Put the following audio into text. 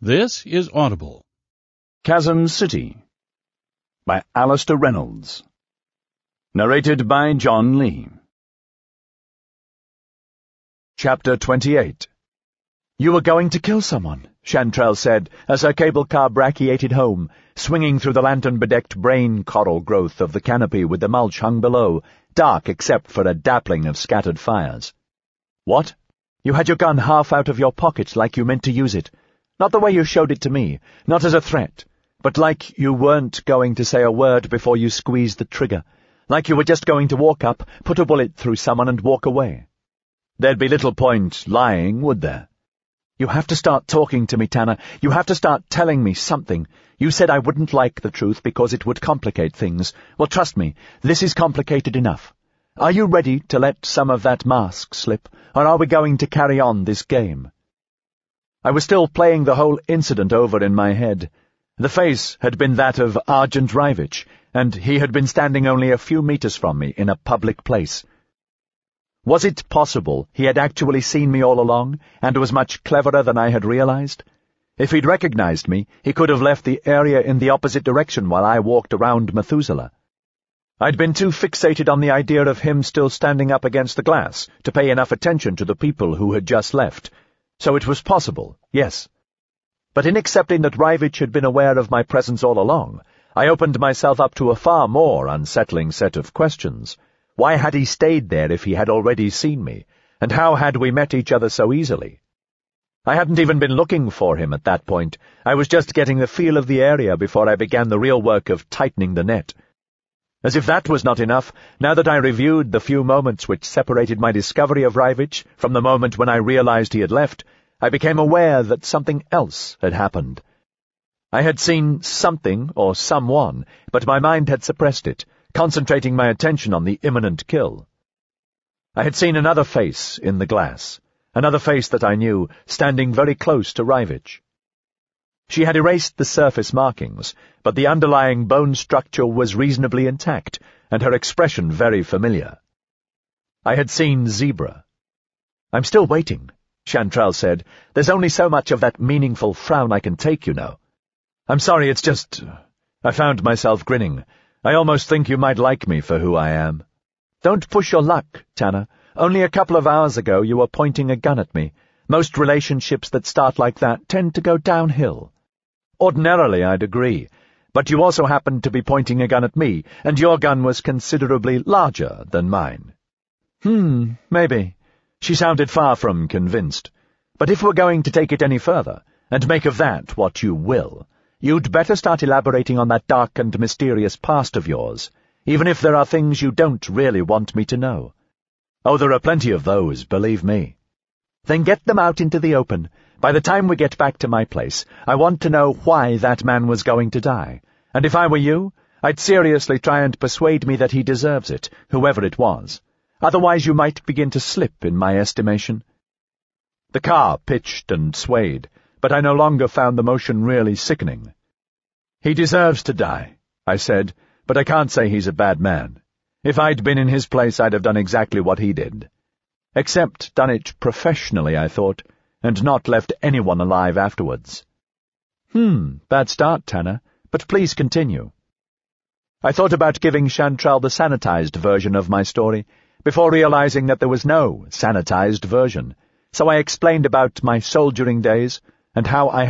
This is Audible. Chasm City by Alistair Reynolds. Narrated by John Lee. Chapter 28. "You were going to kill someone," Chantrelle said as her cable car brachiated home, swinging through the lantern-bedecked brain coral growth of the canopy with the mulch hung below, dark except for a dappling of scattered fires. "What? You had your gun half out of your pocket like you meant to use it. Not the way you showed it to me, not as a threat, but like you weren't going to say a word before you squeezed the trigger, like you were just going to walk up, put a bullet through someone and walk away. There'd be little point lying, would there? You have to start talking to me, Tanner. You have to start telling me something. You said I wouldn't like the truth because it would complicate things. Well, trust me, this is complicated enough. Are you ready to let some of that mask slip, or are we going to carry on this game?" I was still playing the whole incident over in my head. The face had been that of Argent Rivich, and he had been standing only a few meters from me in a public place. Was it possible he had actually seen me all along, and was much cleverer than I had realized? If he'd recognized me, he could have left the area in the opposite direction while I walked around Methuselah. I'd been too fixated on the idea of him still standing up against the glass to pay enough attention to the people who had just left. So it was possible, yes. But in accepting that Rivich had been aware of my presence all along, I opened myself up to a far more unsettling set of questions. Why had he stayed there if he had already seen me, and how had we met each other so easily? I hadn't even been looking for him at that point. I was just getting the feel of the area before I began the real work of tightening the net. As if that was not enough, now that I reviewed the few moments which separated my discovery of Rivich from the moment when I realized he had left, I became aware that something else had happened. I had seen something or someone, but my mind had suppressed it, concentrating my attention on the imminent kill. I had seen another face in the glass, another face that I knew, standing very close to Rivich. She had erased the surface markings, but the underlying bone structure was reasonably intact, and her expression very familiar. I had seen Zebra. "I'm still waiting," Chantrelle said. "There's only so much of that meaningful frown I can take, you know. I'm sorry, it's just—" I found myself grinning. "I almost think you might like me for who I am." "Don't push your luck, Tanner. Only a couple of hours ago you were pointing a gun at me. Most relationships that start like that tend to go downhill." "Ordinarily, I'd agree. But you also happened to be pointing a gun at me, and your gun was considerably larger than mine." Maybe." She sounded far from convinced. "But if we're going to take it any further, and make of that what you will, you'd better start elaborating on that dark and mysterious past of yours, even if there are things you don't really want me to know. Oh, there are plenty of those, believe me." "Then get them out into the open. By the time we get back to my place, I want to know why that man was going to die. And if I were you, I'd seriously try and persuade me that he deserves it, whoever it was. Otherwise you might begin to slip in my estimation." The car pitched and swayed, but I no longer found the motion really sickening. "He deserves to die," I said, "but I can't say he's a bad man. If I'd been in his place, I'd have done exactly what he did. Except done it professionally, I thought, and not left anyone alive afterwards." Bad start, Tanner, but please continue." I thought about giving Chantrelle the sanitized version of my story, before realizing that there was no sanitized version, so I explained about my soldiering days and how I